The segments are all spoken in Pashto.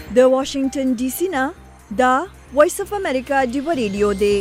د واشنگټن ډي سي نه دا وایس اف امریکا ډیو ریډیو دی.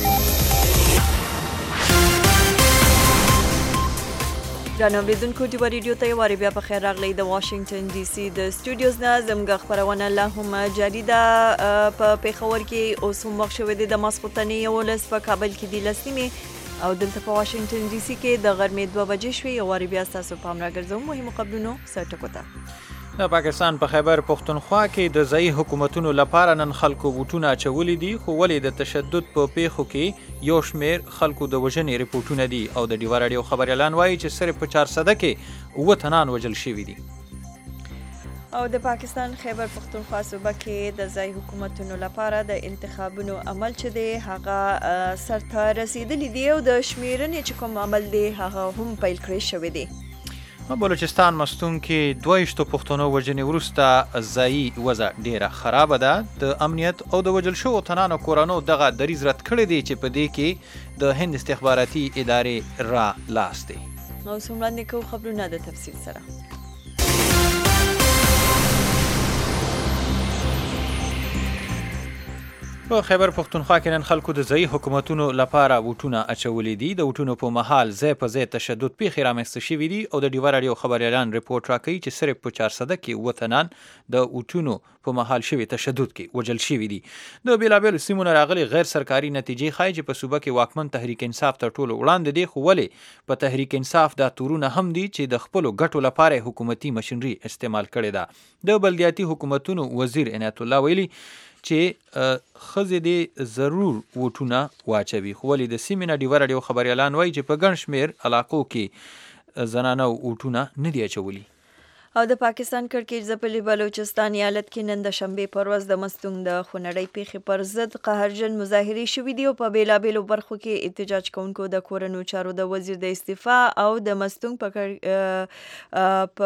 درنو اوریدونکو ډیو ریډیو ته واری بیا په خیر راغلی. د واشنگټن ډي سي د سټوډیوز نه زموږ خبرونه لا هم جاری ده. په پیښور کې اوس هم وخت شوی دی د ماسخوتنې 11 په کابل کې دی لسنیمه او دلته په واشنگټن ډي سي کې د غرمې 2 بجې شوې. واری بیا تاسو پام راګرځوم مهمو خبرونو سرټکو ته. د پاکستان په خیبر پختونخوا کې د ځایي حکومتونو لپاره نن خلکو ووټونه اچولي دي، خو ولې د تشدد په پیښو کې یو شمیر خلکو د وژنې رپورټونه دي او د ډیوه راډیو خبریالان وایي چې صرف په 400 کې 9 تنان وژل شوي دي. او د پاکستان خیبر پختونخوا صوبه کې د ځای حکومتونو لپاره د انتخابونو عمل چې دی هغه سرته رسیدلی دی او د شمیرنې چې کوم عمل دی هغه هم پیل کړی شوی دی. بلوچستان مستون کې 22 پښتنو وژنې وروسته ځایي وضع ډیره خرابه ده. د امنیت او د وژل شوو تنانو کورنو دغه دریځ رد کړی دی چې په دې کې د هند استخباراتي ادارې را لاس دی. نو څومره کوو خبرونه د تفصیل سره. په خیبر پختونخوا کې نن خلکو د ځایي حکومتونو لپاره ووټونه اچولي دي. د ووټونو په مهال ځای په ځای تشدد پیښې رامنځته شوي دي او د ډیوه راډیو خبریالان رپورټ راکوي چې صرف په 400 کې 9 تنان د ووټونو په مهال شوي تشدد کې وژل شوي دي. د بیلابیلو سیمو نه راغلي غیر سرکاري نتیجې ښایي چې په صوبه کې واکمن تحریک انصاف تر ټولو وړاندې دی، خو ولې په تحریک انصاف دا تورونه هم دي چې د خپلو ګټو لپاره حکومتي مشنري استعمال کړې ده. د بلدیاتي حکومتونو وزیر عنایت الله ویلي چې ښځې دې ضرور ووټونه واچوي، خو ولې د سیمې نه ډیوه راډیو خبریالان وایي چې په ګڼ شمېر علاقو کې زنانه ووټونه نه دي اچولي. او د پاکستان کړکېچ ځپلي بلوچستان ایالت کې نن د شنبې پر ورځ د مستونګ د خونړۍ پیښې پر ضد قهرجن مظاهرې شوي دي او په بیلابیلو برخو کې احتجاج کوونکو د کورنیو چارو د وزیر د استعفا او د مستونګ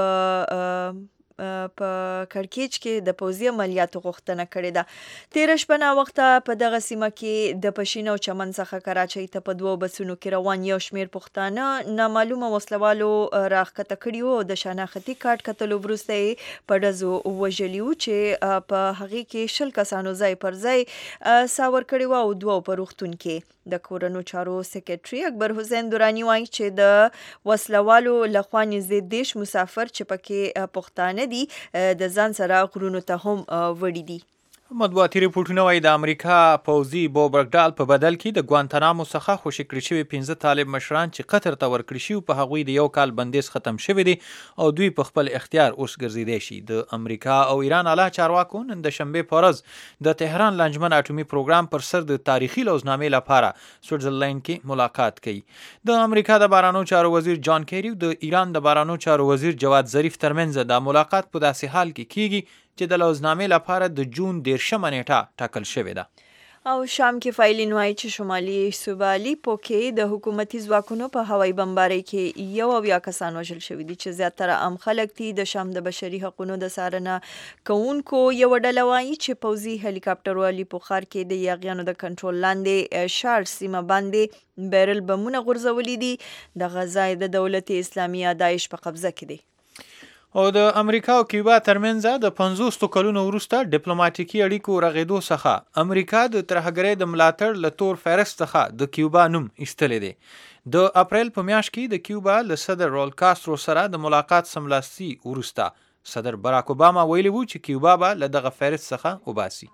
په کړکېچ کې د پوځي عملیاتو غوښتنه کړې ده. تیره شپه ناوخته په دغه سیمه کې د پښین او چمن څخه کراچۍ ته په 2 بسونو کې روان یو شمېر پښتانه نامعلومه وسلوالو راښکته کړي وو او د شناختي کارت کتلو وروسته یې په ډزو وژلي وو چې په هغې کې 20 کسانو ځای پر ځای ساور کړي وو او 2 په روغتون کې. د کورنیو چارو سکرټري اکبر حسین دورانی وایي چې د وسلوالو لخوا نږدې 10 مسافر چې پکې پښتانه دي د ځان سره غرونو ته هم وړي دي. مطبوعاتي رپورټونه وایي د امریکا پوځي بوبرګډال په بدل کې د ګوانتانامو څخه خوشي کړي شوي 15 طالب مشران چې قطر ته ورکړي شوي په هغوی د 1 کال بندیز ختم شوی دی او دوی په خپل اختیار اوس ګرځېدی شي. د امریکا او ایران اعلی چارواکو نن د شنبې په ورځ د تهران لانجمن اټومي پروګرام پر سر د تاریخي لوزنامې لپاره سویټزرلینډ کې ملاقات کوي. د امریکا د بهرنیو چارو وزیر جان کیری او د ایران د بهرنیو چارو وزیر جواد ظریف ترمنځ د ملاقات په داسې حال کې کیږي چې د لوزنامې لپاره د جون 13 نیټه ټاکل شوې ده. او شام کې فایلین وایي چې شمالي صوبه الیپو کې د حکومتي ځواکونو په هوایي بمبارۍ کې 9 کسان وژل شوي دي چې زیاتره عام خلک دي. د شام د بشري حقوقو د څارنه کوونکو یو ډله وایي چې پوځي هلیکاپټرو الیپو ښار کې د یاغیانو د کنټرول لاندې شار سیمه باندې بیرل بمونه غورځولي دي. دغه ځای د دولت اسلامي داعش په قبضه کې دی. او د امریکا او کیوبا ترمنځ د 50 کلونو وروسته ډیپلوماټیکي اړیکو رغېدو څخه امریکا د ترهګرۍ د ملاتړ له تور فهرست څخه د کیوبا نوم ایستلی دی. د اپریل په میاشت کې د کیوبا له صدر رول کاسترو سره د ملاقات سملاسي وروسته صدر براک اوباما ویلي وو چې کیوبا به له دغه فهرست څخه وباسي.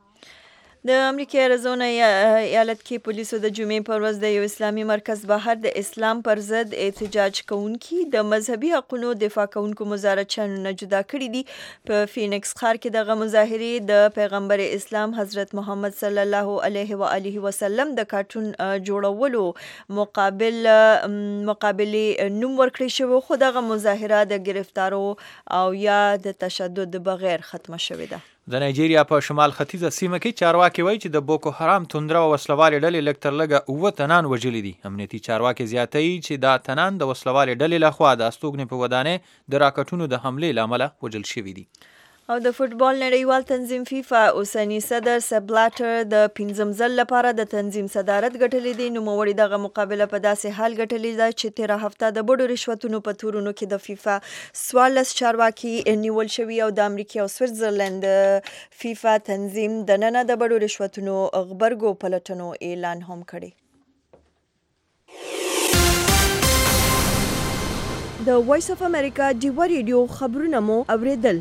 د امریکا اریزونا ایالت کې پولیسو د جمعې پر ورځ د یو اسلامي مرکز بهر د اسلام پر ضد احتجاج کوونکي د مذهبي حقونو دفاع کوونکو مظاهرچیانو نه جدا کړي دي. په فینکس ښار کې دغه مظاهرې د پیغمبر اسلام حضرت محمد صلی الله علیه و آله وسلم د کارټون جوړولو مقابلې نوم ورکړی شوی، خو دغه مظاهره د گرفتارو او یا د تشدد بغیر ختمه شوې ده. د نایجیریا په شمال ختیځه سیمه کې چارواکي وایي چې د بوکو حرام توندره او وسلوالې ډلې لږ تر لږه 9 تنان وژلي دي. امنیتي چارواکي زیاتوي چې دا تنان د وسلوالې ډلې لخوا د استوګنې په ودانۍ د راکټونو د حملې له امله وژل شوي دي. او د فوټبال نړیوال تنظیم فیفا اوسنی صدر سب بلاټر د 15م ځل لپاره د تنظیم صدارت ګټلې دی. نوموړي دغه مقابله په داسې حال ګټلې ده چې تیره هفته د بډو رشوتونو په تورونو کې د فیفا 14 چارواکي نیول شوي او د امریکا او سویټزرلند فیفا تنظیم د ننه د بډو رشوتونو غبرګو پلټنو اعلان هم کړی. د وایس اف امریکا ډیوا ریډیو خبرونه مو اوریدل.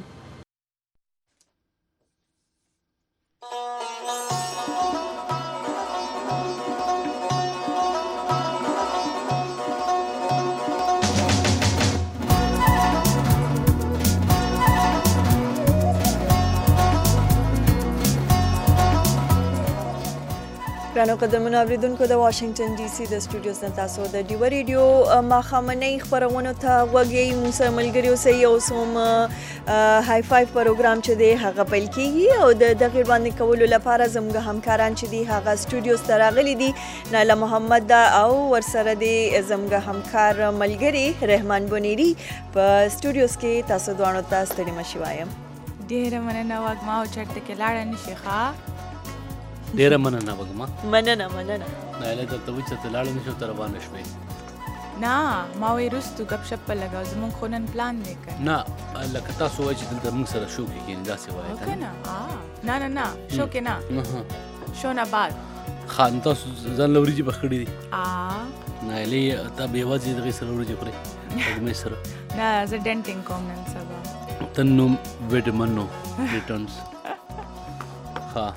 ګرانو قدرمنو اوریدونکو د واشنگټن ډي سي د سټوډیوز نه تاسو د ډیوا ریډیو ماښامنۍ خپرونو ته غوږی موږ ملګري اوسئ. اوس هم های فایو پروګرام چې دی هغه پیل کیږي او د دغه وړاندې کولو لپاره زموږ همکاران چې دی هغه سټوډیوز ته راغلي دي. ناله محمد دا او ورسره دی زموږ همکار ملګري رحمان بونیری په سټوډیوز کې. تاسو دوانو ته ستړي مشي وایم. ډیره مننه وګما او چرته کې لاړه نشي ښه. ډیره مننه وګما. مننه نه له ته و چې ته لاړه نشو تر روانه شوې. نه ما وې رستو غب شپ لګاو زمون خونن پلان وکړ. نه لکه تاسو وایي چې دلته موږ سره شو کې داسې وایي کنه. نه شو کې نه شو نه بعد خان تاسو ځان لوريږي بخړې دي. نه لې ته به وځي دغه سره ورځي پرې هغه سره نه ز ډنټینګ کوم نن سبا تنو وډمنو ریټرنز ها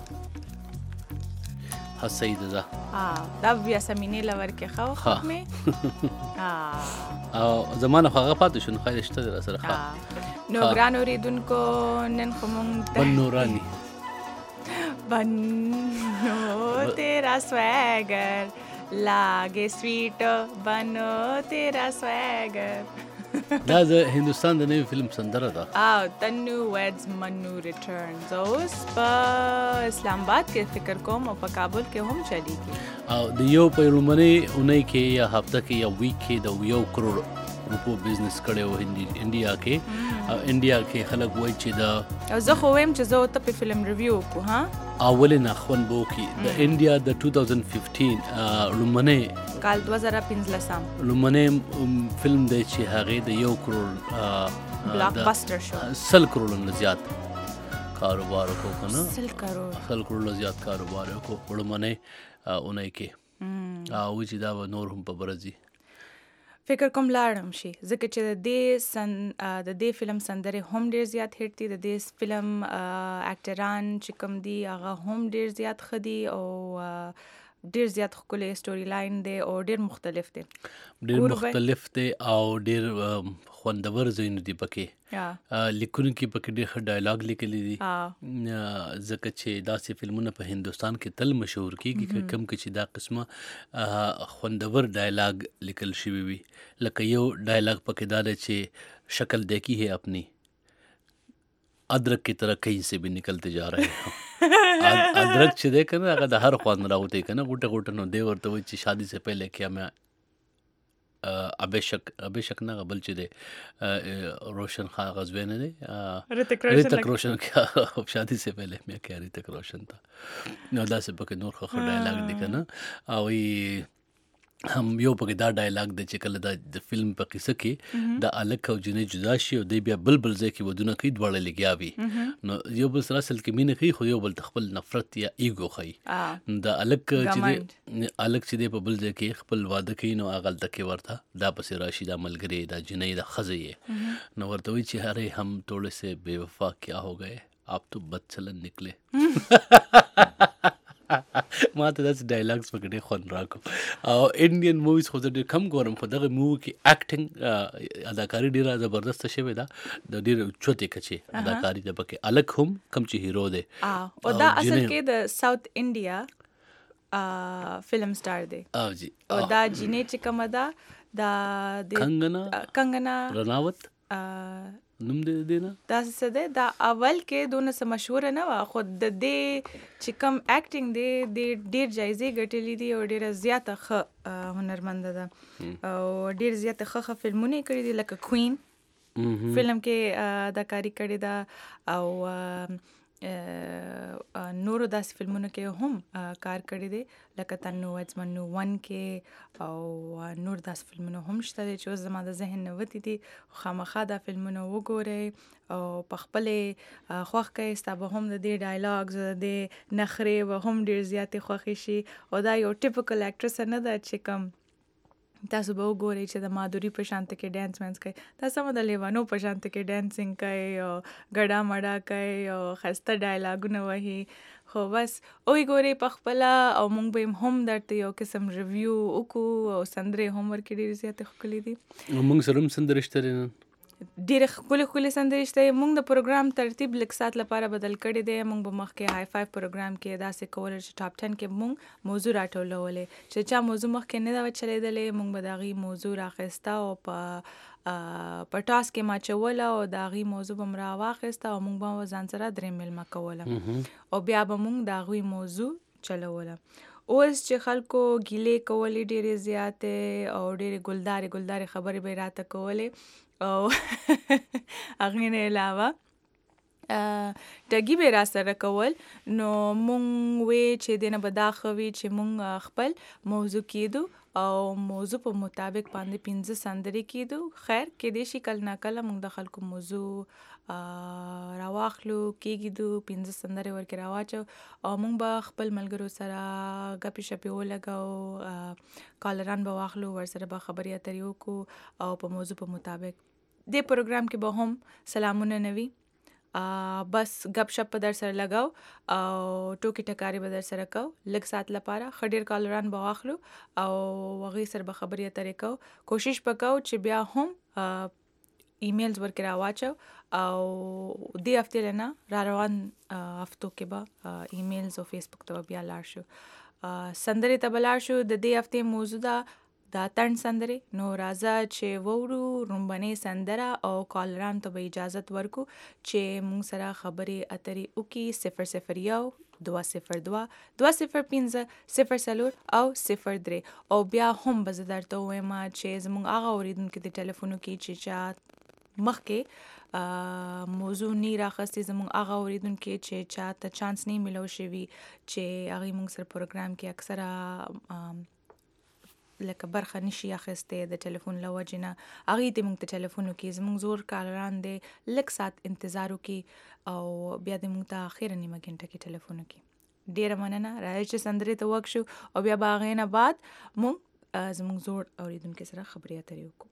حسید ده دا بیا سمینه لور کې خو خمه او زمانه هغه پاتې شو نو خیر شته در سره ښه. نو ګران اوریدونکو نن خو مونږ ته بنورانی بنو تیرا سویګر لاګه سویټ بنو تیرا سویګر. دا د هندوستان د نوې فلم سندره ده. او تنو ویدز منو ریټرنز اوس په اسلام آباد کې فکر کوم او په کابل کې هم چلیږي. او د یو په لومړنۍ اونۍ کې یا هفته کې یا ویک کې د 1 کروڑ روپو بزنس کړو انډیا کې. او انډیا کې خلک وایي چې دا او زه خو ویم چې زه ته په فلم ریویو کو ها اولنه خون بو کې د انډیا د 2015 لومړنۍ کال 2015 لومړنۍ فلم دی چې هغه د 1 کروڑ بلاک باسټر شو 100 کروڑ نه زیات کاروبار کو کنه 100 کروڑ زیات کاروبار کو لومړنۍ اونۍ کې او چې دا نور هم په برزي فکر کوم لاړم شي ځکه چې د دې فلم سندره هم ډیر زیات هټ دي. د دې فلم اکټران چې کوم دي هغه هم ډیر زیات خدي او ډیر زیات ښکلی سټوري لاین دی او ډیر مختلف دی. او ډیر خوندور ځایونه دي پکې. لیکونکي پکې ډېر ښه ډایلاګ لیکلی دي ځکه چې داسې فلمونه په هندوستان کې تل مشهور کېږي کوم کې چې دا قسمه خوندور ډایلاګ لیکل شوي وي. لکه یو ډایلاګ پکې دا دی چې شکل دیکھی ہے اپنی ادرک کی طرح کہیں سے بھی نکلتے جا رہے ہیں. ادرک چې دی که نه هغه د هر خوا نه راوتی که نه غوټه غوټه نو دی ورته وایي چې شادی سے پہلے کیا میں ابیشک نه بل چې دی روشن خان غزوی نه دی ریتک روشن کیا شادی سے پہلے میں کیا ریتک روشن تھا. نو داسې پکې نور ښه ډایلاګ دی که نه او هم یو پکې دا ډایلاګ دی چې کله د فلم په قصه کې د الک او جنې جدا شي او دی بیا بل ځای کې ودونه کوي دواړه لګیا وي نو یو بل سره اصل کې مینه کوي خو یو بل خپل نفرت یا ایګو ښیي. د الک چې دی په بل ځای کې خپل واده کوي نو هغه هلته کې ورته دا پسې راشي دا ملګری دا جنۍ دا ښځه یې نو ورته وایي چې ارے هم تھوڑے سے بے وفا کیا ہو گئے آپ تو بد چلن نکلے. ما ته داسې ډایلاګس پکې ډېر خوند راکړو. او انډین موویز خو زه ډېر کم ګورم خو دغه مووي کې اکټینګ اداکاري ډېره زبردسته شوې ده د ډېر اوچتې کچې اداکاري ده پکې. الک هم کم چې هیرو دی او دا اصل کې د ساوث انډیا فلم سٹار دی او دا جینې چې کومه ده دا کنگنا رناوت نوم دی نه دا څه دی دا اول کې دونه څه مشهوره نه وه خو د دې چې کوم اکټینګ دی د ډېر جایزې ګټلي دي او ډېره زیاته ښه هنرمنده ده او ډېر زیاته ښه فلمونه یې کړي دي لکه کوین فلم کې اداکاری کړې ده او نورو داسې فلمونو کې هم کار کړی دی لکه تنو وځمنو 1 کې او نور داسې فلمونو هم شته دي چې اوس زما د ذهن نه وتي دي خامخا دا فلمونه وګورئ او په خپلې خوښ کې ستا به هم د دې ډایلاګز د دې نخرې به هم ډېر زیاتې خوښې شي او دا یو ټیپیکل اکټرس نه ده چې کم تاسو به وګورئ چې د مادوري په شانته کې ډانس مینس کوي دا سمه د لیوانو په شانته کې ډانسینګ کوي او ګډا مډا کوي او ښایسته ډایلاګونه وهي خو بس وی ګورئ په خپله او موږ به هم درته یو قسم ریویو وکړو او سندرې هم ورکې ډېرې زیاتې ښکلې دي موږ سره هم سندرې شته دي نن ډېرې ښکلې سندرې شته موږ د پروګرام ترتیب لږ ساعت لپاره بدل کړی دی موږ به مخکې های 5 پروګرام کې داسې کول چې ټاپ 10 کې موږ موضوع راټولولې چې چا موضوع مخکې نه ده چلېدلې موږ به د هغې موضوع راخیسته او په ټاس کې ماچوله او د هغې موضوع به م راواخیسته او موږ به ځان سره درې میلمه کوله او بیا به موږ د هغوی موضوع چلوله اوس چې خلکو ګیلې کولې ډېرې زیاتې او ډېرې ګلدارې خبرې به یې راته کولې او هغې نه علاوه ټګي به یې راسره کول نو مونږ وی چې دې نه به دا ښه وي چې مونږ خپل موضوع کېدو او موضوع په مطابق باندې 15 سندرې کېدو خیر کېدای شي کله ناکله مونږ د خلکو موضوع راواخلو کېږدو 15 سندرې ورکې راواچو او مونږ به خپل ملګرو سره ګپې شپې ولګو کالران به واخلو ورسره به خبرې اترې وکړو او په موضوع په مطابق دې پروګرام کې به هم سلامونه نه وي بس ګپ شپ به در سره لګاو او ټوکې ټکارې به در سره کو لږ ساعت لپاره ښه ډېر کالران به واخلو او هغې سره به خبرې اترې کوو کوشش به کوو چې بیا هم ایمیلز ورکې راواچو او دې هفتې نه را روان هفتو کې به ایمیلز او فیسبوک ته به بیا لاړ شو سندرې ته به لاړ شو د دې هفتې موضوع ده دا تن سندرې نو راځه چې وورو رومبنې سندره او کالران ته به اجازت ورکو چې مونږ سره خبرې اترې وکړي 001 202 205 04 او 03 او بیا هم به زه درته ووایم چې زموږ هغه اورېدونکي د ټلیفونو کې چې چا مخکې موضوع نی راخستې زموږ هغه اورېدونکي چې چا ته چانس نه میلو شوي چې هغې مونږ سره پروګرام کې اکثره لکه برخه نشي اخیستې د ټلیفون له وجې نه هغې دې موږ ته ټلیفون وکړي زموږ زور کاران دی لږ ساعت انتظار وکړي او بیا دې موږ ته اخره نیمه ګنټه کې ټلیفون وکړي ډېره مننه راځئ چې سندرې ته وک شو او بیا به هغې نه بعد موږ زموږ زوړ اورېدونکي سره خبرې اترې وکړو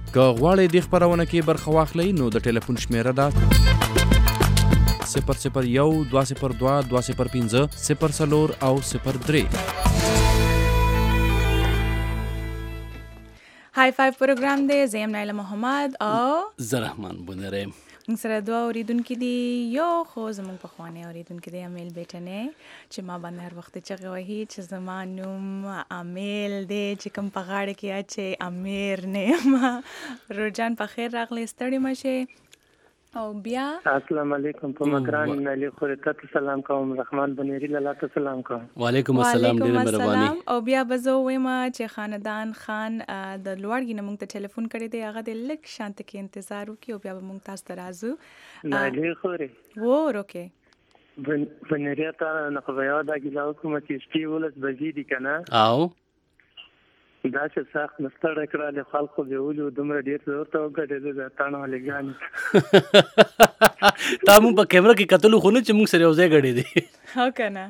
که غواړئ دې خپرونه کې برخه واخلئ نو د ټلیفون شمیره ده 001 202 205 04 او 03. های فایو پروګرام دی. زه یم نایله محمد او زه رحمان بونری. موږ سره دوه اوریدونکي دي. یو خو زموږ پخوانی اوریدونکي دی امیل بیټنې چې ما باندې هر وخت چغې وهي چې زما نوم امیل دی چې کوم په غاړه کې اچې امیر نه یم. روجان په خیر راغلی، ستړي مه شئ. او بیا السلام علیکم په مکران نلی خو ته سلام کوم، رحمان بنيري لاله سلام کوم. وعلیکم السلام، ډېر مهرباني. او بیا به زه وایم چې خاندان خان د لوړګي نه موږ ته ټلیفون کړی دی، هغه د لږ شانت کې انتظار وکړي او بیا به موږ تاسو ته راځو. نلی خوري وروکې بنيري ته نه خو یو دا ګیلاو کوم چې سپی ولس بجې دي کنه، او دا چې سخت مستړی کړل خلکو به ولو دومره ډیر زور ته وګړي د تانو لګانی. تا مو په کیمرا کې کتلو خو نه چې موږ سره یو ځای غړي دي. ها کنه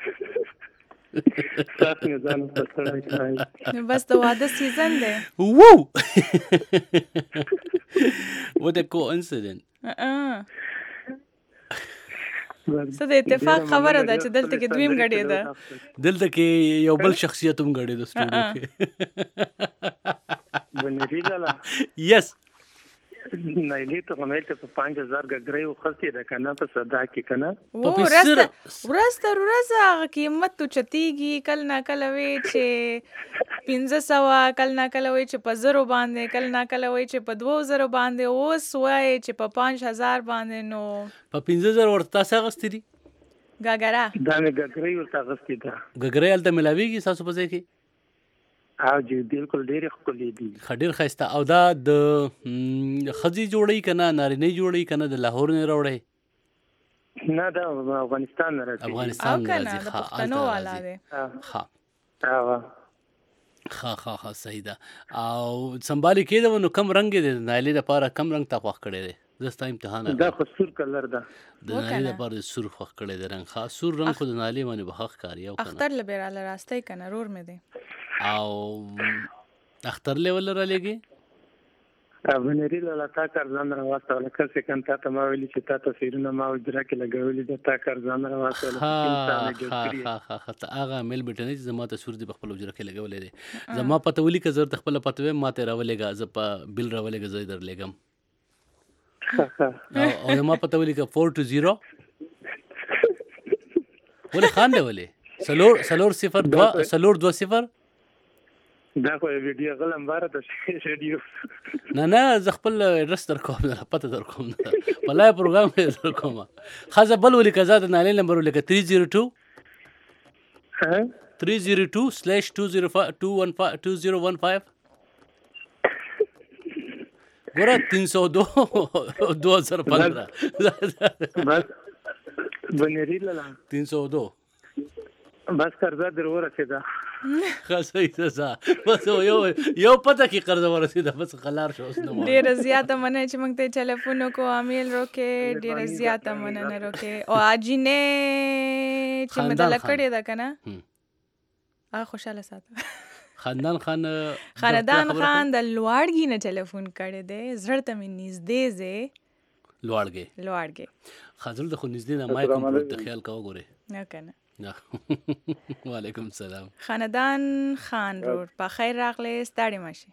سخت نه ځان مستړی کړای. بس د واده سیزن دی. وو what a coincidence. څه د اتفاق خبره ده چې دلته کې دویم غړي ده، دلته کې یو بل شخصیت هم غړي ده سټوډیو کې. بنيري لاله یس نایلی ته هم ته په 5000 غړي وخصي ده کنه په صدا کې کنه. ورسته هغه قیمت تو چتیږي، کل نه کله وی چې 1500، کل نه کله وی چې په 0 باندې، کل نه کله وی چې په 2000 باندې، اوس وای چې په 5000 باندې. نو په 15000 ورته تاسو غستې دي ګاګرا دا مې غړي ورته غستې ده. غګرې الته ملاويږي تاسو په ځای کې؟ او جی بالکل ډېر خولې دي، خډیر خسته. او دا د خزي جوړی کنه نارینه جوړی کنه د لاهور نه راوړی؟ نه دا افغانستان نه راځي. افغانستان نه راځي. ښه پښتنو والا دی. ښه ها صحیح ده. او سنبالي کېده نو کم رنگ دی د نایلې لپاره؟ کم رنگ تا خوښ کړی دی؟ زستا امتحان دا خو سور کلر ده د نایلې لپاره. سور خوښ کړی دی رنگ، خاص سور رنگ خو د نایلې باندې بخښ کاری او کنه اختر لبیراله راستي کنه رور مې دی. او اختر لیول را لګي بنيري لاله تا کار ځان راوسته لکه څنګه تا ته ما ویلي چې تا تصویرونه ما وځره کې لګولې د تا کار ځان راوسته لکه ته هغه مل بټنې چې زما تصویر دی په خپل وجره کې لګولې دي. زما پته ولي که زه خپل پته ما ته راولېګا، زه په بل راولېګا، زه در لګم. او زما پته ولي که 420 ولې خان دی ولې سلور 02 دا خو ویډیو غلم بار ته شډیو. نه زه خپل ایډرس در کوم، نه پته در کوم، بلای پروګرام در کوم. خاصه بل ولي کزاد نالې نمبر ولکه 302 302/2015 ګوره 302 2015 بس بنيري لاله 302 بس قرضه در ورسېده. خاصه ایسا بس یو پته کې قرضه ورسېده، بس خلار شو. اوس نو ډیره زیاته مننه چې موږ ته ټلیفون وکړو امیل روکې، ډیره زیاته مننه روکې. او اجینه چې مدل کړی ده کنه خوشاله ساته. خاندان خان د لوړګي نه ټلیفون کړی دی، زړه ته مې نږدې ځای لوړګي خاطر د خو نږدې نه مایک په خیال کا وګوره نه کنه. وعلیکم السلام. خاندان خان رور په خیر راغلی، ستړي مشه.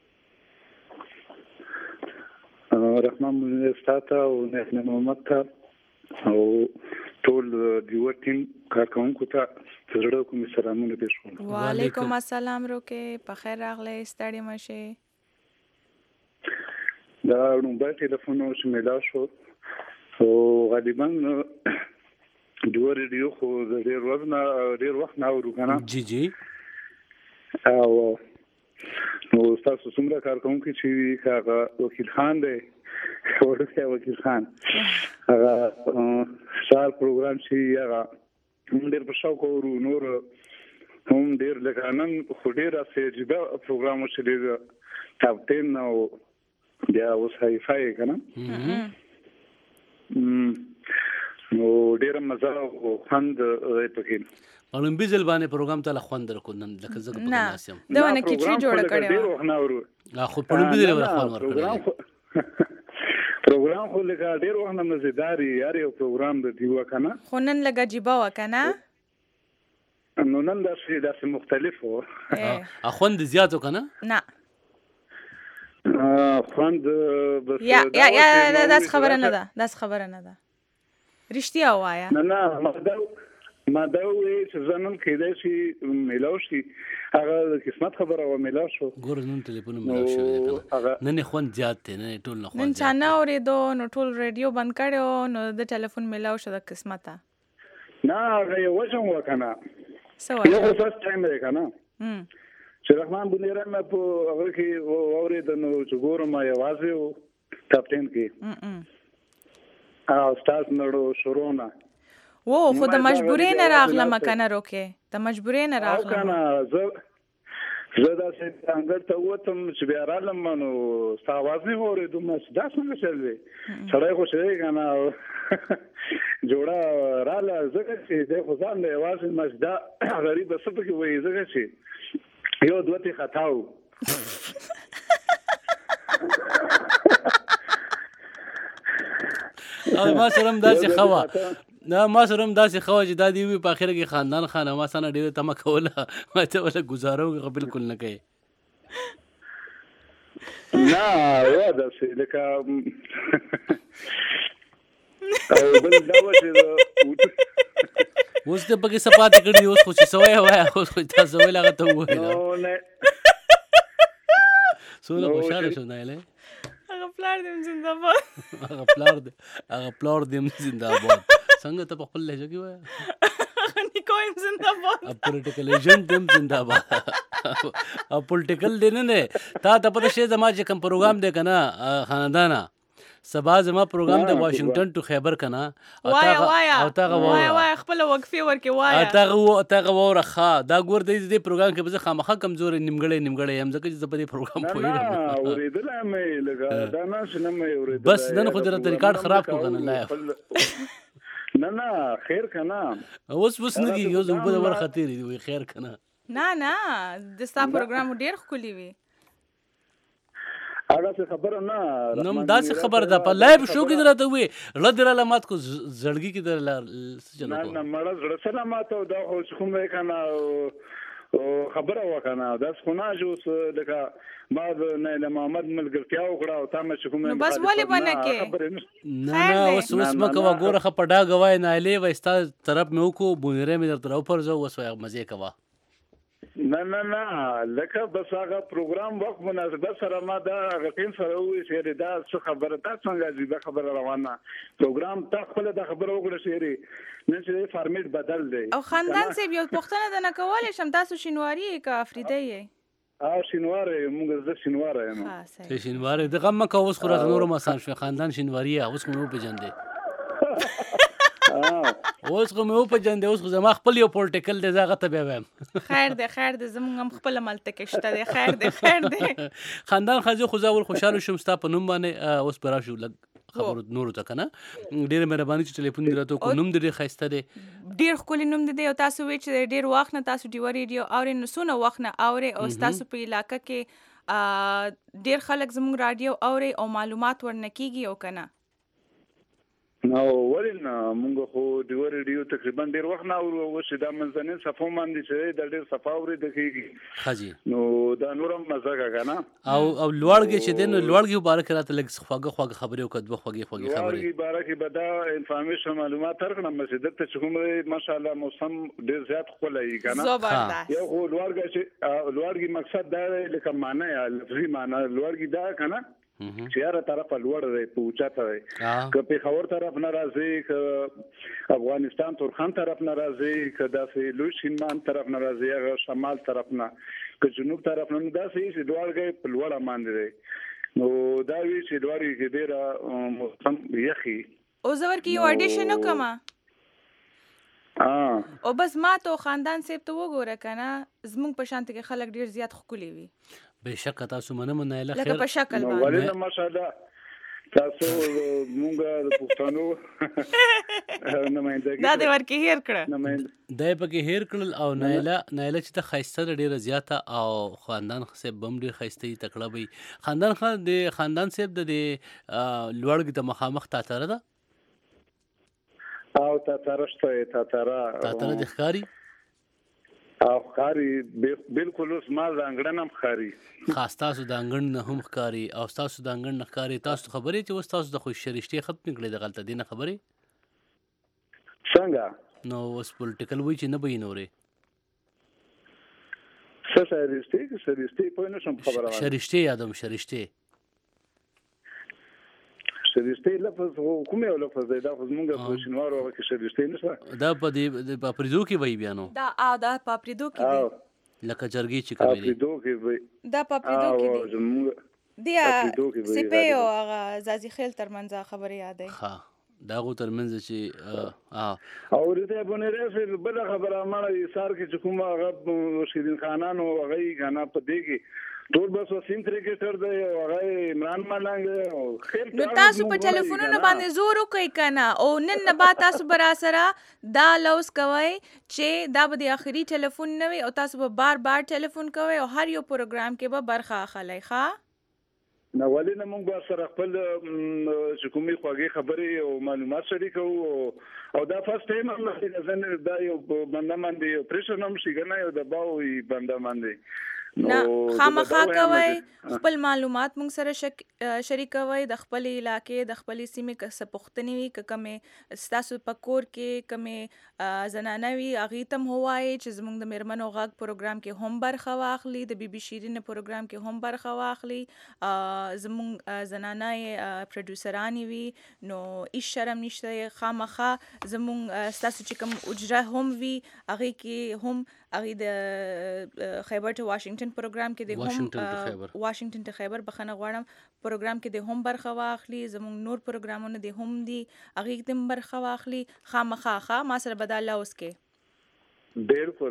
رحمان استاته او نه محمد ته او ټول دیو ټیم کارکونکو ته زړه کوم سلامونه پېښ کوم. وعلیکم السلام روکې په خیر راغلی، ستړي مشه. دا نومبر ټلیفون او شمیلا شو او غالبا دوه ریډیو خو ډېر وخت نه اورو کنه. جی او نو تاسو څومره کارکونکي چې هغه وکیل خان دی، ورته وکیل خان هغه سال پروګرام چې هغه ډېر په شوق اورو، نور هم ډېر لګانن خو ډېر اسېجبه پروګرام چې دی ټاپ 10 او بیا اوس هاي فاي کنه. نو ډېر مزه او خوند پکې اولمبي ځل باندې پروګرام ته خوند درکو نن لکه زګ په ناسم دا ونه کیچري جوړ کړو. خو په لومبي دی ورخوان ورکړل پروګرام خو لکه ډیر وخت مزیدار یار یو پروګرام د دیو کنه خو نن لګه جيبه وکنه نو نن داسې مختلف وو اخوند زیاتو کنه نه خوند بس یا داس خبره نه ده رښتیا وایا نه ما دا وی چې زنن کېدای شي ملاو شي هغه قسمت خبره و ملاو شو ګور نن ټلیفون ملاو شو نن خوند زیات دی نه ټول نه خوند نن چا نه اورېدو نو ټول ریډیو بند کړو نو د ټلیفون ملاو شو د قسمته نه هغه یو وجه وکنه سو یو فرست ټایم دی کنه چې رحمان بنیران په هغه کې اورېد نو چې ګورم یوازې کاپټین کې استاد نړو شروع و خو د مجبورې نه راغلم کنه روکه د مجبورې نه راغلم کنه زه دا څنګه ته وتم چې بیا رالم نو ساواز نه اورېدم دا څنګه چلوي سړی خو شي کنه جوړه رااله زګه چې د خدای له आवाज مجدا غریب سپه کې وایي زګه چې یو دوته خطاو ما سرم داسې خوا ما سرم داسې خوا چې دا دی وی په اخر کې خاندان خانه ما سره ډیره تمه کوله ما ته ولا گزارو بالکل نه کوي نه وا داسې لکه او بل دا و چې اوس ته پکې سپات کړی اوس خو چې سوې وای اوس خو تاسو ویل هغه ته وای نه سونه خوشاله شو نه له هغه پلار دې زنده‌باد هغه پلار دې زنده‌باد څنګه ته په خپل لهجه کې وای نیکویم زنده‌باد پولیټیکل ایجنټ دې زنده‌باد پولیټیکل دې نه تا ته پته شي زما چې کوم پروګرام دې کنه خاندانا سبا زما پروګرام د واشنگټن ټو خیبر کنه او تا خپل وقفه ورکه وایا تا ورخه دا ګور دې پروګرام کې به خامخه کمزوري نیمګړې هم ځکه چې په دې پروګرام پوهیږم اوریدل مې لګا دا نه شنم مې اوریدل بس نن خو دې ریکارډ خراب کو کنه لا نه خیر کنه اوس نه کیږي اوس په ور خطر دی خیر کنه نه د ستا پروګرام ډیر خولي وي هغه څه خبره نه نو دا څه خبر ده په لایو شو کې درته وي رد علامات کو زړګي کې در نه مړه زړه سلامات او دا خو کوم کنه خبره وکنه دا څونه جوس دغه ما نه محمد ملګرتیا وکړه او تا مې کوم نو بس ولې باندې کې نه اوس مکه وګوره خپډا غوای نه لې وستا طرف مې وکړو بونره مې درته اوپر زو وسو مزه کوا نه لکه بس هغه پروګرام وخت مناسبت سره ما دا غټین سره وې چې دا څه خبره تاسو څنګه عجیبه خبره روانه پروګرام تا خپل د خبره وکړه شيري نن چې فارمیټ بدل دی او خاندان سه یو پښتنه د نه کولې شم تاسو شینواری کا افریدی یې شینواره موږ زه شینواره یم شینواره دغه مکه اوس خو راته نور مسان شو خاندان شینواری اوس مو په جندې اوس خو مې په جندې اوس خو زما خپل یو پولیټیکل دی زغه ته بیا خیر دی زمونږ هم خپل ملته کې شته دی خیر دی خاندان خځه خو زاول خوشاله شوم ستا په نوم باندې اوس پر شو لګ خبر نور ته کنه ډیر مهرباني چې ټلیفون درته کو نوم دې خسته دی ډیر خولي نوم دې او تاسو وی چې ډیر وخت نه تاسو دی ریډیو اورې نو سونه وخت نه اورې او تاسو په علاقې کې ډیر خلک زموږ رادیو اورې او معلومات ورنکېږي او کنه نو ورنه موږ خو د ریډیو تقریبا ډیر وخت نه اورو چې دا منځنۍ صفو باندې چې د ډیر صفاوري دکېږي خاجي نو دا نورم مزه کنه او لوړګي چې دین لوړګي مبارک راته لګ خواږه خبرې او کدو خوږه خبرې لوړګي مبارک به دا انفارمیشن معلومات ترکنه مسجد ته کوم ماشاءالله موسم ډیر زیات خولای کنه یو لوړګي مقصد دا لکه معنی لفظي معنی لوړګي دا کنه چې هر طرف لوړ دی پوچاته دی که پیښور طرف ناراضي که افغانستان ترخان طرف ناراضي که داسې لوشینمان طرف ناراضي هغه شمال طرف نه که جنوب طرف نه داسې چې دوړګي په لوړ باندې دی نو دا وی چې دوړګي کې ډیره موسم یخي او زور کې یو اډیشن وکما او بس ما ته خاندان سیب ته وګوره کنه زمونږ په شانت کې خلک ډیر زیات خولي وي بشک تاسو منه نه لکه په شکل باندې ماشاءالله تاسو مونږه د پښتنو نمائندګي دا د ورکی هیر کړه دای پکې هیر کړل او نایله چې ته خایسته ډیره زیاته او خاندان صاحب بم ډیر خایسته تکړه وي خاندان صاحب د لوړګ د مخامخ تاتره ده او تاتره د ښکاری او ښکاری بالکل اوس مال د انګړ نه ښکاری خاص تاسو د انګړ نه هم ښکاری او تاسو د انګړ نه ښکاری تاسو خبرې چې اوس تاسو د خوش شریشتي ختم کړي د غلطه دینه خبرې څنګه نو اوس پولیټیکل وای چې نه به نورې شریشتي په نشم خبره شریشتي یادم شریشتي لفظ کوم یو لفظ دی دا خو موږ په شینوارو کې شریشتي نشته دا په پاپریدو کې وای بیانو دا پاپریدو کې دی لکه جرګي چې کوي پاپریدو کې وای دا پاپریدو کې دی سپیو هغه زازي خیل ترمنځ خبره یادې ها دا غو ترمنځ چې او دې باندې راځي بل خبره مړه سار کې چې کومه هغه شیرین خانانو هغه غنا په دې کې ټول بس وسیم کرکټر دی او هغه عمران ملنګ نو تاسو په ټلیفونونو باندې زور وکئ کنه او نن نه با تاسو برا سره دا لوس کوي چې دا به د اخري ټلیفون نه وي او تاسو به بار ټلیفون کوي او هر یو پروګرام کې به برخه اخلي ښا نو ولې نه موږ سره خپل حکومي خوږی خبرې او معلومات شریکو او دا فرست ټایم هم نه دا یو بنده باندې پریشر هم شي کنه یو د باوي بنده باندې نه خامخا کوي خپل معلومات موږ سره شریکوي د خپل علاقې د خپل سیمې څخه پوښتنې وي کومه ستاسو پکور کې کومه زنانه وي اغه تم هوای چې زموږ د میرمنو غاګ پروګرام کې هم برخه واخلي د بي بي شیرین پروګرام کې هم برخه واخلي زموږ زنانه پروډوسرانی وي نو هیڅ شرم نشته خامخا زموږ ستاسو چې کوم اجرا هم وي اغه کې هم اغه د خیبر ته واشنگټن پروګرام کې د هم واشنگټن ته خیبر بخنه غواړم پروګرام کې د هم برخه واخلي زموږ نور پروګرامونه د هم دي اغه د برخه واخلي خامخا ما سره بدل اوس کې بالکل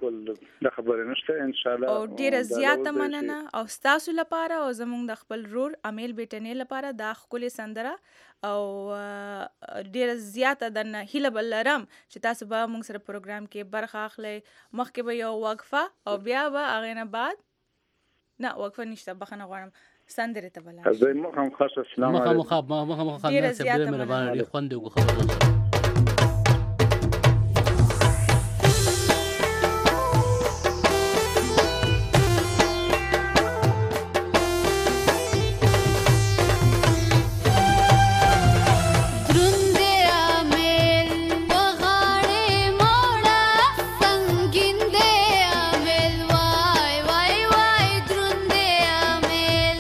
د خبرې نشته ان شاء الله او ډیره زیاته مننه او تاسو لپاره او زموږ د خپل رور امیل بیٹنې لپاره دا خولي سندره او ډیره زیاته د هیله بلرم چې تاسو به موږ سره پروګرام کې برخه اخلي مخکې به یو وقفه او بیا به هغه نه بعد نه وقفه نشته بخنه غواړم سندره ته بلل زه مخم خاص اسلام علیکم مخه ډیره زیاته مننه خوند یو خبره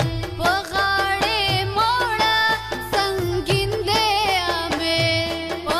Sanguinde amel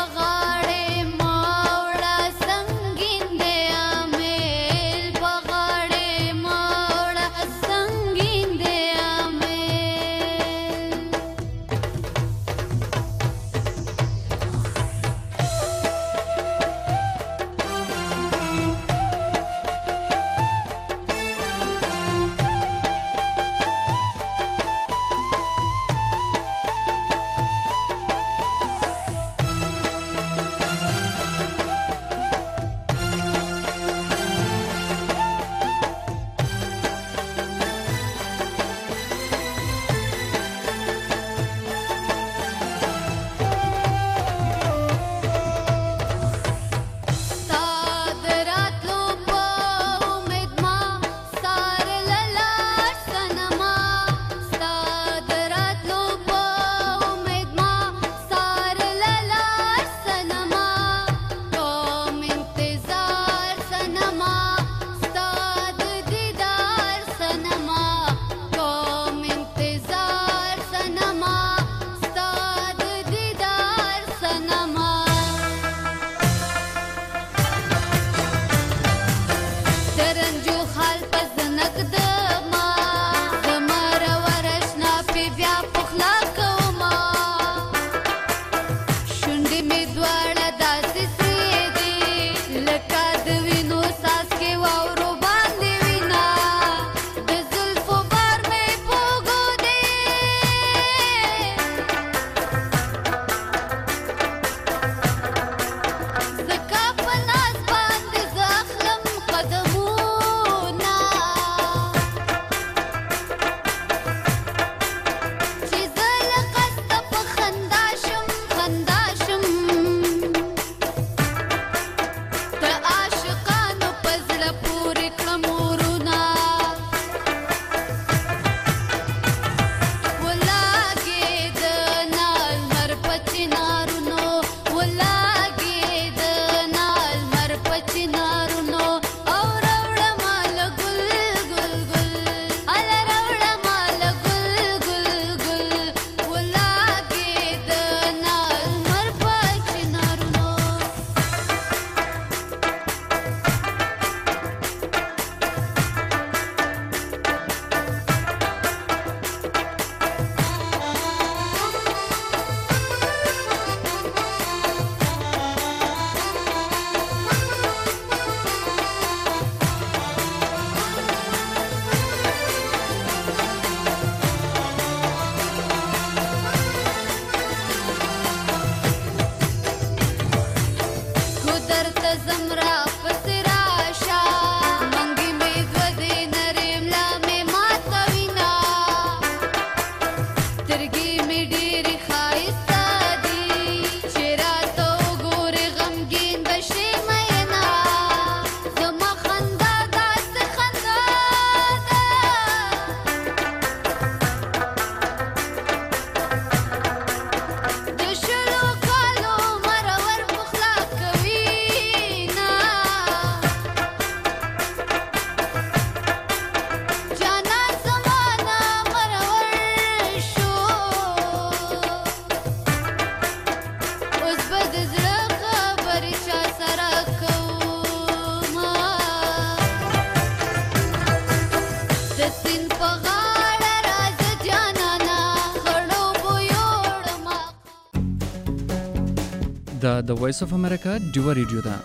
دا د وایس اف امریکا ډیوه ریډیو ده.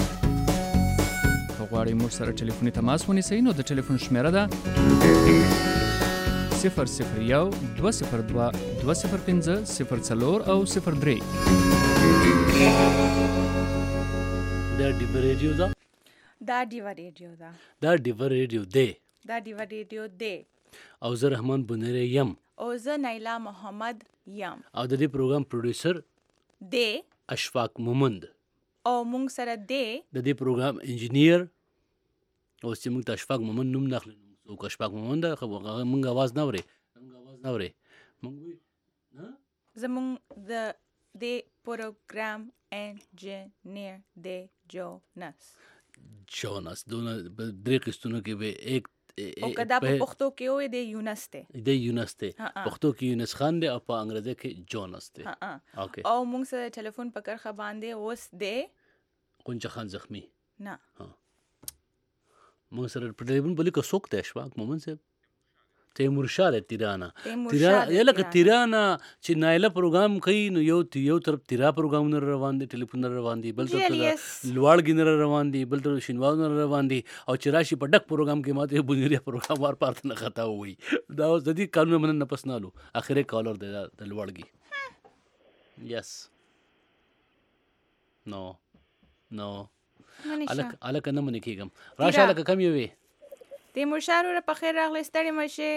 که غواړئ موږ سره ټلیفوني تماس ونیسئ نو د ټلیفون شمیره ده 001-202-205-04 او 03. دا ډیوه ریډیو ده. دا ډیوه ریډیو ده. دا ډیوه ریډیو دی. دا ډیوه ریډیو دی. او زه رحمان بنیری یم. او زه نیلا محمد یم. او د دې پروګرام پروډوسر دی اشفاق مومند. او مونږ سره دی د دې پروګرام انجینیر او چې موږ ته اشفاق مومند نوم نه اخلو. او اشفاق مومند موږ आवाज نه اوري. موږ زمونږ د دې پروګرام انجینیر دی جونس. دونه درې قسطونو کې به ایک او کدا په پښتو کې وې د یونس ته. د یونس ته پښتو کې یونس خان دی او په انګریزي کې جونس دی. اوکې. او موږ سره ټلیفون په کرخه باندې اوس دی کونچ خان زخمی. نه. موږ سره په ټلیفون بلی کو څوک ته اشفاق مومند صاحب. تیمور شاه تیرانا یلکه تیرانا چې نایله پروګرام کوي نو یو طرف تیرا پروګرامونه روان دي ټلیفون روان دي بل طرف لوړګي نه روان دي بل طرف شینوال نه روان دي او چې راشي په ډک پروګرام کې ماته بنیری پروګرام وار پارت نه خطا وي دا د دې قانون من نه پسنالو اخره کالر د لوړګي یس نو الک نه منې کېږم راشه الک کم یو وي تیمور شاه وروره په خیر راغلی ستړی مه شې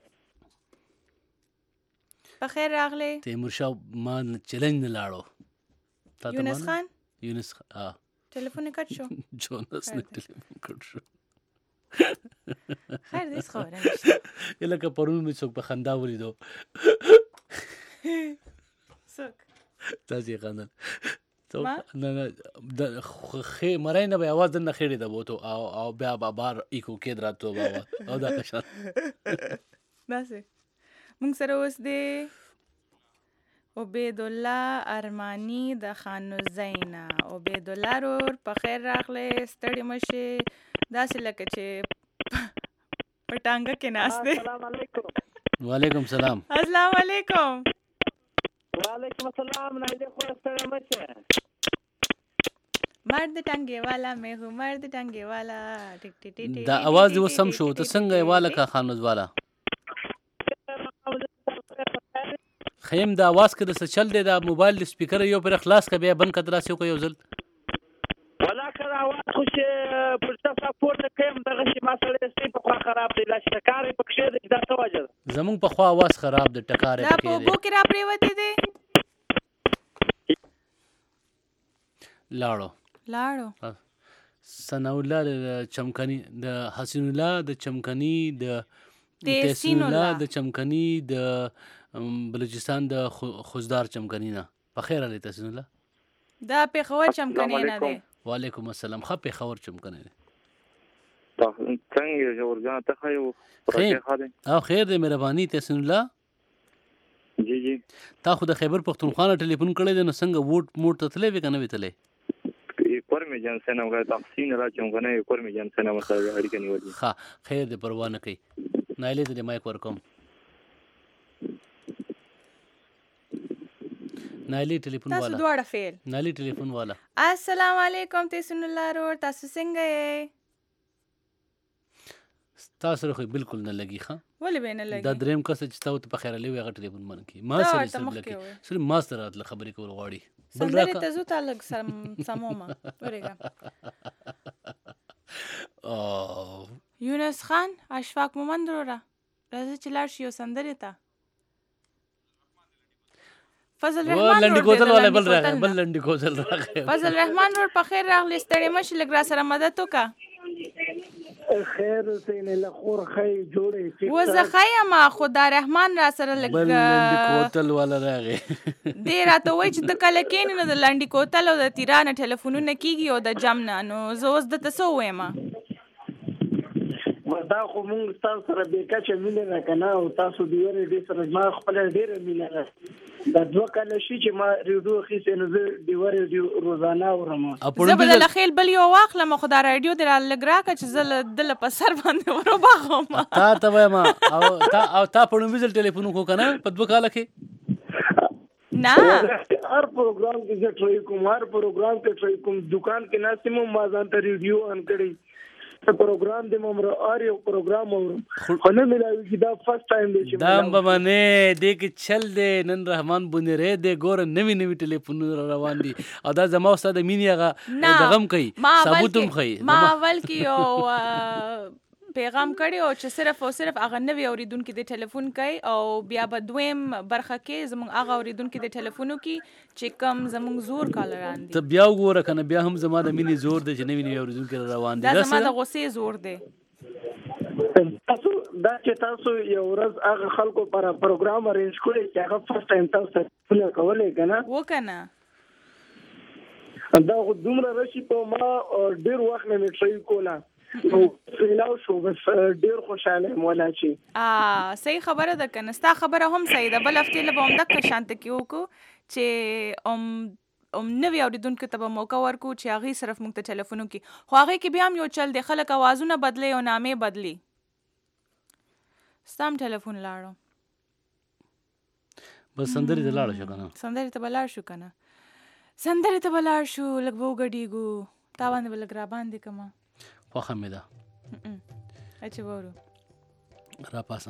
په خیر راغلی تیمور شاه ما چیلنج نه لاړو یونس خان ټلیفون یې کټ شو جونس نه ټلیفون کټ شو خیر دې خبره نشته لکه پرون مې څوک په خندا ولیدو څوک تاسې یې خندل نه مرای نه به آواز نه خېړې ده بوته او بیا بار ایکو کې دراتو بابا او دا قشر داسې مونږ سره اوس دی عبید الله ارمانی د خانو زینا. عبید الله رور په خیر راغلی ستړي مشه داسې لکه چې پټانګه کې ناست دی. السلام علیکم. وعلیکم السلام. السلام علیکم. وعلیکم السلام. نه دې خو ستړي مشه مرد ټنګې والا مې هو مرد ټنګې والا ټیک ټیک ټیک دا आवाज و سم شو ته څنګه والا کا خانوز والا خیم دا आवाज کې د څه چل دی دا موبایل سپیکر یو پر اخلاص ک بیا بند کتر اسو کو یو ځل ولا کړه आवाज خو چې پرڅه سپورټ کوم دغه شي ما سره سپی په خوا خراب دی لا شکارې پکښې دا څه وجه زمون په خوا आवाज خراب د ټکارې پکې دی دا په بو کې را پریوته دی لاړو ثناء الله د چمکني د حسین الله د چمکني د تحسین الله د چمکني د بلوچستان د خوزدار چمکني نه په خیر علي تحسین الله دا پیښور چمکني نه دی. وعلیکم السلام. خو پیښور چمکني نه څنګه جوړجان ته خو او خیر دې مهرباني تحسین الله جی تا خو د خیبر پختونخوا ټلیفون کړی دی نو څنګه ووټ موټ ته تللی وې که نه وې تللی کورمې جان سینا وغیرہ تحسین را چمکنه کورمې جان سینا مسله اړیکه نیولې ښه خیر دې پروا نه کوي نایلې ته دې مایک ورکوم نایلې ټلیفون والا تاسو دواړه فیل نایلې ټلیفون والا السلام علیکم تحسین الله رور تاسو څنګه یې تاسو خو بالکل نه لګي ښه ولې به نه لګي دا دریم کس چې تاسو په خیر علي هغه ټلیفون من کی ما سره سره ما سره خبرې کول غواړي بل راته ته زو تعلق سموما ورګه او یونس خان اشفاق مومند وروره راځي چې لاړ شي یو سندرې ته فضل رحمان لنډی کوزل والے بل لنډی کوزل راغی فضل رحمان ور په خیر راغلی ستړي مشه لګ را سره مدد وکا خیر سین له خور خی جوړې وزه خیما خدا رحمان را سره لګ بل لنډی کوتل والا راغی ډیر راته وای چې د کله کین نه د لنډی کوتل او د تیرانه ټلیفونونه کیږي او د جمنا نو زوز د تسو وېما دا خو مونږ تاسو سره به کچې مینه راکنه او تاسو دیوره دې سره ما خپل ډېر مینه دا دوه کله شي چې ما ریډیو خېسه نو دیوره دی روزانه اورم زه بدل خیل بل یو واخلم خدای رادیو در لګرا ک چې زل دل په سر باندې ورو باغم تا ته وایم او تا په نومځل ټلیفون کو کنه په دوه کال کې نه هر پروګرام کې زه ټرای کوم، هر پروګرام کې ټرای کوم. دکان کې ناسم ما ځان ته ریډیو ان کړی پروګرام د ممر ار یو پروګرام اورم خو نه ملاوي چې دا فرست ټایم دی چې دا به باندې دې کې چل دی نن رحمان بونې ری دی ګور نوی نوی ټلیفونونه روان دي او دا زما استاد مینی هغه دغم کوي ثبوتم کوي. ما اول کې یو پیغام کړی او چې صرف او صرف هغه نوی اوریدونکو د ټلیفون کوي او بیا به دویم برخه کې زموږ هغه اوریدونکو د ټلیفونو کې چې کم زموږ زور کالران دي. ته بیا وګوره کنه بیا هم زما د مینی زور دی چې نوی نوی اوریدونکو روان دي. دا زما د غصې زور دی. تاسو دا چې تاسو یو ورځ هغه خلکو پر پروګرام ارینج کړی چې هغه فرست ټایم تاسو ته کولای کنه وکنه دا دومره راشي په ما ډیر وخت نه ټرای کوله نو فیلاو شو بس ډیر خوشاله مولا چی صحیح خبره ده کنه. ستا خبره هم صحیح ده. بل هفته له هم دک شانت کیو کو چې نوی اوریدونکو ته به موقع ورکو چې هغه صرف موږ ته ټلیفونو کې خو هغه کې بیا هم یو چل دی خلک اوازونه بدلی او نامې بدلی. ستام ټلیفون لاړو بس سندري ته لاړ شو کنه. سندري ته بلار شو کنه. سندري ته بلار شو لګ وو غډیګو تا باندې بل ګرا باندې کما خوخه مې ده اچھا وورو را پاسا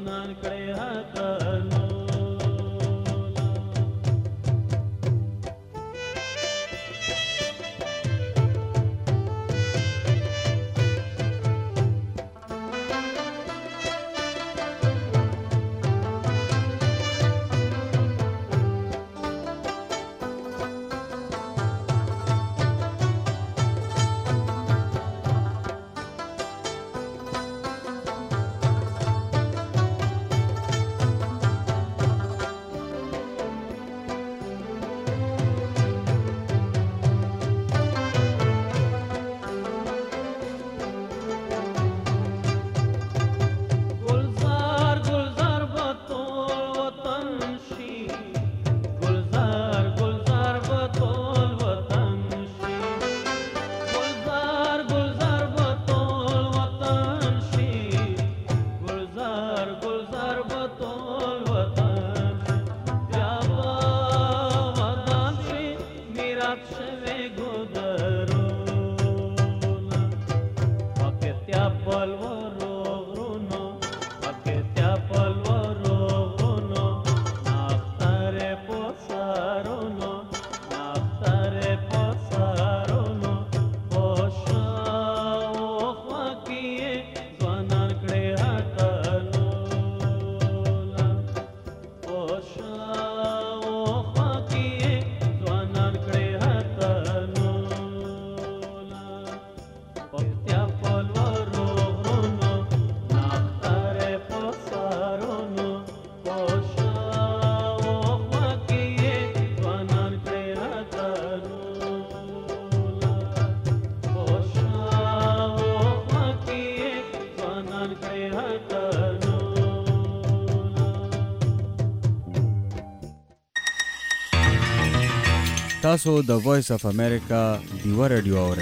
تاسو د وایس اف امریکا دیوه رادیو اورئ.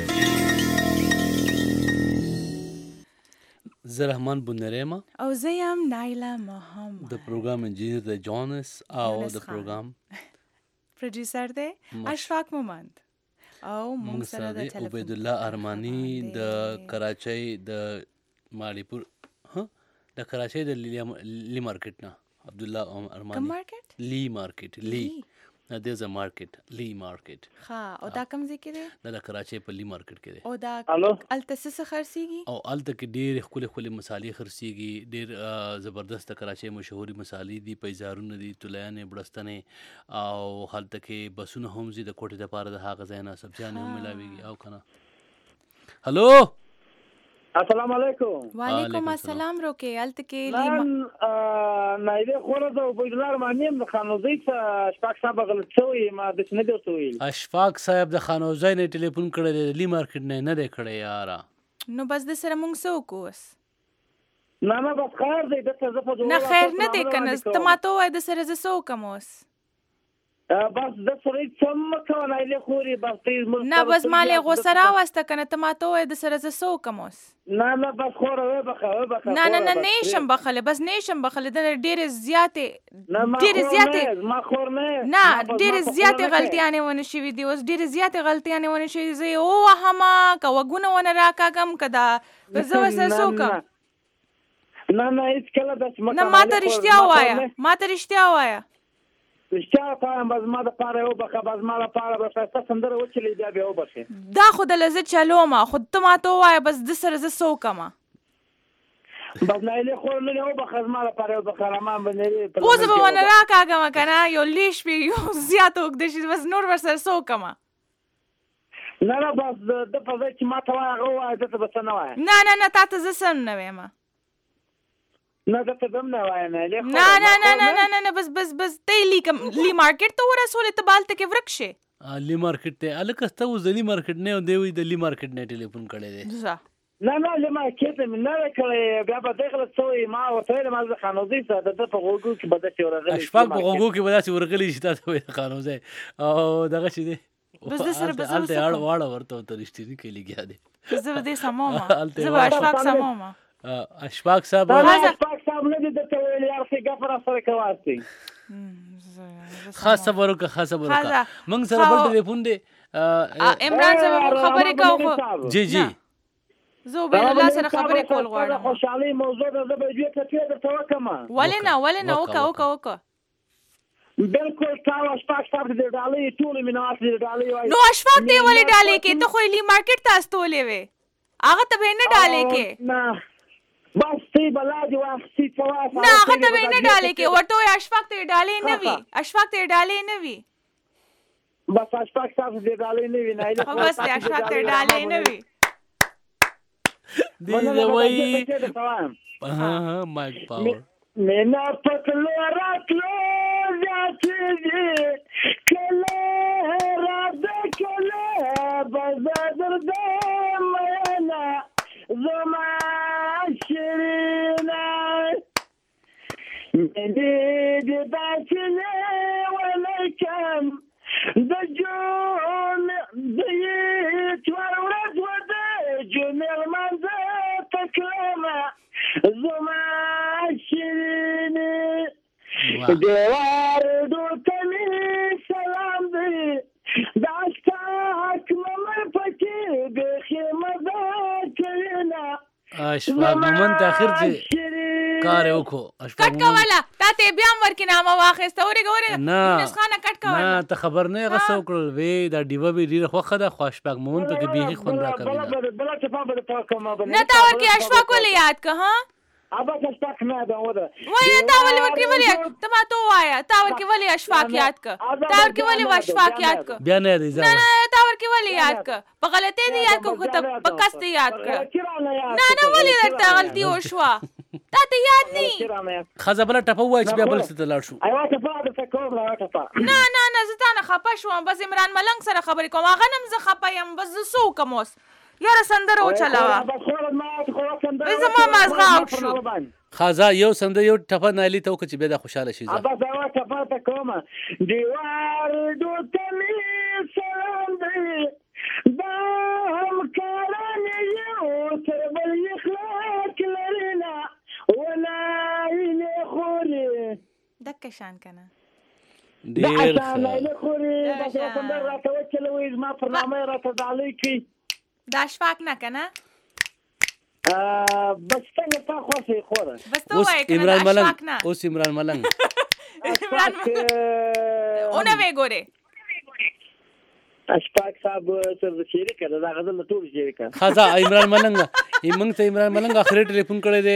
زه رحمان بونریما او زه یم نایله محمد. د پروګرام انجینیر د جانس او د پروګرام پروډوسر دی اشفاق مومند او موږ سره د ټلیفون عبید الله ارمانی د کراچۍ د مالیپور د کراچۍ د لی مارکیټ نه عبد الله ارمانی. کوم مارکیټ؟ لی مارکیټ. لی there's a market لی مارکیټ. ها او دا کوم ځای کې دی؟ د کراچۍ په لی مارکیټ کې دی. او دا الته څه خرڅیږي؟ او الته کې ډېر ښکلې مسالې خرڅیږي، ډېر زبردست کراچۍ مشهوري مسالې دي، پیزارونه دي، تولیانې، بړستنې، او هلته کې بسونه هم ځي د کوټې دپاره د هغه ځای نه سبزیانې هم ملاویږي. او کنه هلو السلام علیکم. وعلیکم السلام. روکې الته کې نایله خوره د عبید الله ارمانی د خانوزۍ اشفاق صاحب غلط شوی، ما د څه نه دی ورته ویل. اشفاق صاحب د خانوزۍ نه ټلیفون کړی دی، لی مارکیټ نه دی کړی یاره. نو بس د سره مونږ څه وکړو اوس؟ نه بس خیر دی دته زه په نه خیر نه دی کنه ته ماته ووایه د سره زه څه وکړم اوس؟ بس د سره څه مه کوه نایلې خورې بس نه بس مالې غوسه راوسته کنه ته ماته ووایه د سره زه څه وکړم اوس؟ نه بس خوره وبخه نه نه شم بخلی بس نه شم بخلی د ډېرې زیاتې ما خور نه ډېرې زیاتې غلطیانې ونه شوي دي اوس، ډېرې زیاتې غلطیانې ونه شوي. زه یې ووهمه که وږونه ونه راکاږم که دا زه ورسره څه وکړم؟ نه هېڅ کله داسې نه ماته رښتیا ووایه، ماته رښتیا ووایه. رښتیا وایم بس ما دپاره یې وبخه، بس ما لپاره به ښایسته سندره وچلې بیا بیا وبخې. دا خو دله زه چلومه خو ته ماته ووایه بس د سره زه څه وکړمه؟ بس نایلې خور نه یې وبخه زما لپاره یې وبخه رامان به نرې پوزه به ونه راکاږمه که نه یو لیش پې یو زیات اوږده شي بس نور ورسره څه وکړمه؟ نه بس د په ځای چې ما ته وایه هغه ووایه ده ته به څه نه وایه. نه تا ته زه څه نه ویمه. نه دته به هم نه وایه نه بس ته لی مارکیټ ته ورسولې ته به هلته کې ورک شې. لی مارکیټ ته هلکه سته اوس د لی مارکیټ نه دی وایي د لی مارکیټ نه ټلیفون کړی دی. نه لی مارکیټ ته مې نه دی کړی، بیا به دی غلط شوی. ما ورته ویلې ما زه خانوزۍ سره د ده په غوږو کې به داسې ورغلی اشفاق په غوږو کې به داسې ورغلی چې تا ته وایي خانوزۍ او دغه شي دی هلته واړه ورته ورته رښتیني کې لګیا دی. زه به دې سمومه، زه به اشفاق سمومه. اشفاق صاحب نه دي درته ویلي یار ښې ګپ راسره کواستی. ښه صبر وکړه موږ سره بل ټلیفون دی عمران صاحب خبرې کوو. جی زه به الله سره خبرې کول غواړم. خوشحالي موضوع ده، زه به دوی کتې درته وکړم. ولې نه وکړه. بالکل تا اشفاق صاحب دې ډالۍ ټولې مینوات دې ډالۍ وایي. نو اشفاق دې ولې ډالۍ کې؟ ته خو یې لی مارکیټ ته استولې وې، هغه ته به نه ډالۍ کې. نه بس تی بلا دې واخسي فواس نه هغه ته به نه ډالۍ کې، ورته وایي اشفاق ته ډالۍ نه وي، اشفاق ته ډالۍ نه وي. بس اشفاق صاحب دې ډالۍ نه وي. نه بس دې اشفاق ته ډالۍ نه وي. دې وایي مایک پاور مینا پتلو راتلو زیاتی دی کله راد کله بزادر دی مینا زما شرینا مدید باچنه ولیکم دجون دیت ورد وده جمیل منزه تکلمه زما شیرینی دیوار دوتنی سلام دی داشتا حکمم پکی بیخی مدار کرینا اشفاق مومن تاخیر چې کار وکړو. کټ کوله تا ته بیا ورکې نامه واخیسته. ورګه مونږ خانه کټ کوله. نه ته خبر نه غسه وکړل وی دا دیوه به ډیره خوخه ده. خو اشفاق مومن ته کې بیخي خوند راکوي. بلا چپا به تا کوم نه تا ورکې اشفاق ولې یاد که ها ابا اشفاق نه ده وده وای تا ولې ورکې ولې ته ما ته وایا تا ورکې ولې اشفاق یاد که تا ورکې ولې اشفاق یاد که بیا نه دی نه تا ورکې ولې یاد که په غلطۍ دې یاد که ته په قصد یاد کړه. نه ولې درته غلطي وشوه تا ته یاد نه خزه بل ټپه وای چې بیا بل څه ته لاړ شو. ایوا ټپه د فکر لا ټپه نه زه تا نه خپه شوم. بس عمران ملنګ سره خبرې کوم، هغه نم زه خپه یم. بس زه سو کوم اوس یاره سندره وچلاوه زما مازغه اوټ شو. خزه یو سنده یو ټپه نایلی ته وکړه چې بیا د خوشحاله شي. ابا دا ټپه ته کومه دیوار دوتنی سلام دی دا هم کاران یو تر بل اخلاق لرنا ولا ایله خوري دکه شان کنه ډیر نه خوري دا څنګه راته وچلوي ما برنامه راته ډالۍ کی دا اشفاق نه کنه بس څنګه تا خوښي خوره بس ته وای کنه اشفاق نه. اوس عمران ملنګ اونه وی ګوره اشفاق صاحب سره شریک ده دا غزل ټول شریک خزا عمران ملنګ ایمنګ ته عمران ملنګ اخر ټلیفون کړی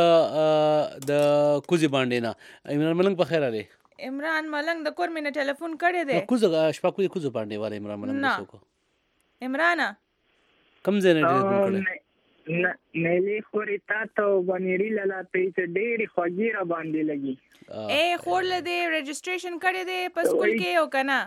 دی د کوزي باندې نه. عمران ملنګ په خیر لري. عمران ملنګ د کور مینه ټلیفون کړی دی. کوزه اشفاق کوزي باندې واره عمران ملنګ څوک عمران کم ځای نه ټلیفون کړی. نیلی خوري تا ته بنيري لاله ته ډېری خوږی را باندې لګي. اے خورل دې رجسټریشن کړی دی په سکول کې او کنه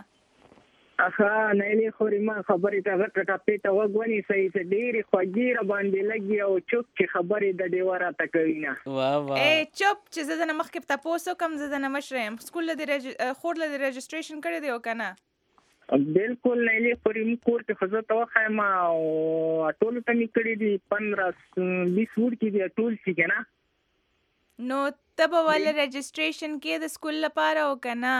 اخا نیلی خوري ما خبرې ته غټه پیټه وګونی صحیح ته ډېری خوږی را باندې لګي او چوک چې خبرې د ډیواره تا کوي نه. واه اے چوپ چې زه نه مخکې ته پوسو کم زه نه مشرم سکول دې خورل دې رجسټریشن کړی دی او کنه بالکل نیلی خوري مو کور کې خزه ته خایما او ټول ته نکړي دي 15-20 ور کې دي ټول شي کنه. نو تب ول رجسټریشن کې د سکول لپاره او کنه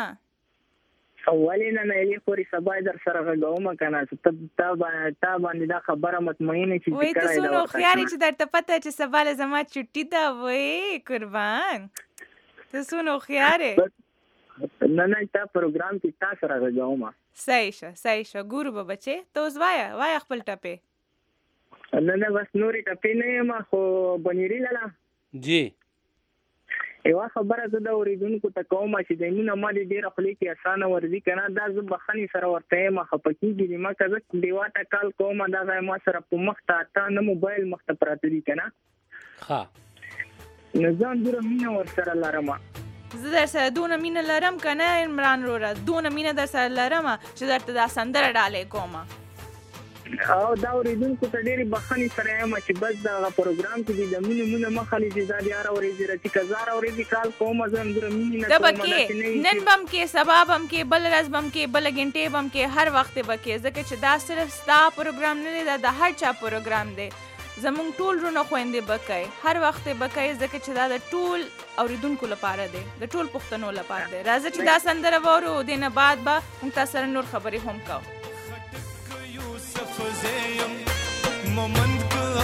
اولینه نیلی خوري سبا در سره غوما کنه تا باندې دا خبره مطمئنه چې وای ته سونو خیاري چې درته پته چې سبا له زما چټي دا وای قربان ته سونو خیاري نه تا پروګرام کې تا سره غوما صحیح شه ګورو به بچي ته اوس وای خپل ټپه نه بس نوري ټپه نه ما خو بنيري لاله جی یو خبره زه د اوریدونکو ته کوم چې د مینه ما دې ډېر خپل کې اسانه ورزي کنه دا زه بخنی سره ورته ما خپکیږي ما کزه دیواته کال کوم دا ما سره په مخ ته نه موبایل مخ ته پراته دي کنه ها نظام ډېر مینه ور سره لرم. زه در سره دونه مینه لرم کنه عمران وروره دونه مینه در سره لرم چې درته دا سندره ډالۍ کوم او دا اوریدونکو ته ډېری بخښنې سره یم چې بس دغه پروګرام کې د مینه مخالي چې زه بیا راورېږي چې کزار اورېږي کال کوم زه هم در مینه نه کوم نن بم کې سبا بم کې بل ورځ بم کې بل غنټې بم کې هر وخت به کې ځکه چې دا صرف ستا پروګرام نه دی دا د هر چا پروګرام دی. زمونږ ټول رونه خويندې بکای هر وخت بکای ځکه چې دا د ټول اوریدونکو لپاره دی د ټول پښتنو لپاره دی. راځه چې دا سندره وورو دینه بعد به موږ تاسو سره نور خبرې هم کوو. مومند که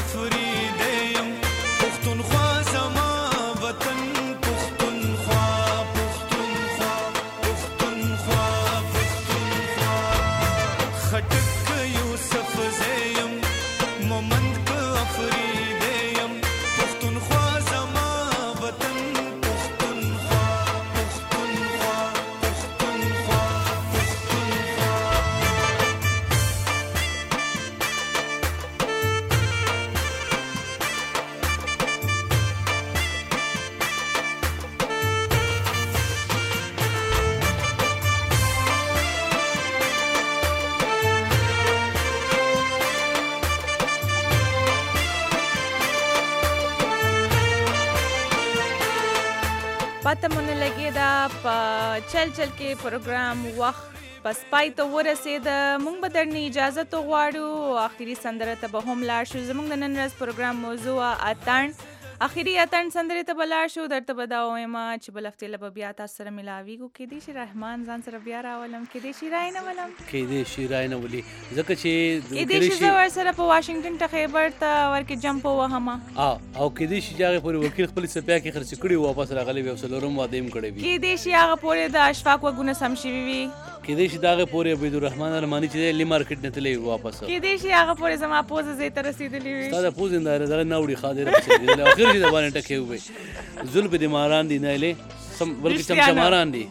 پته مونږ لګي دا په چل کې پروګرام وخت پس پای ته ورسېد. مونږ به درنه اجازه تو غواړو اخیری سندره ته به هم لاړ شو. زمونږ د نن ورځ پروګرام موضوع اتڼ اخیری اتڼ سندره ته به لاړ شو. درته به دا وایم چې بل هفته له به بیا تاسو سره ملاویږو. کېدای شي رحمان ځان سره بیا راولم، کېدای شي راینه ولم، کېدای شي راینه ولي ځکه چې کېدای شي زه ورسره په واشنګټن ته خیبر ته ورکې جمپ ووهمه او کېدای شي چې هغې پورې وکیل خپل څپیا کې خرڅ کړي واپس راغلی وي او څلورم واده یې کړی وي. کېدای شي هغه پورې د اشفاق وګونه سم شوي وي. کېدای شي د هغې پورې عبیدالرحمن ارماني چې دی لی مارکېټ نه تللی واپس. کېدای شي هغه پورې زما پوزه ځای ته رسېدلې وي. ستا د پوزې نه دغه نه وړي ښه دی رسېدلی اخر چې د باندې ټکې ووی زلف دې ماران دي نه یې بلکې چمچماران دي.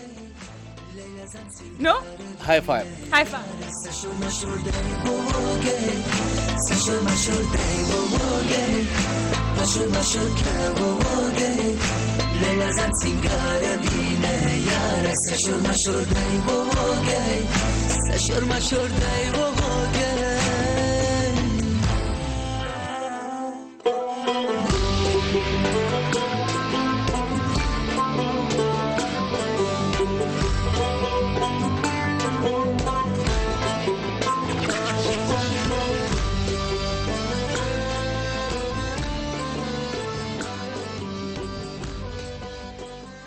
نو های فایو لیلا زن سنگار بینه یاره سشور مشور دای بوگه سشور مشور دای بوگه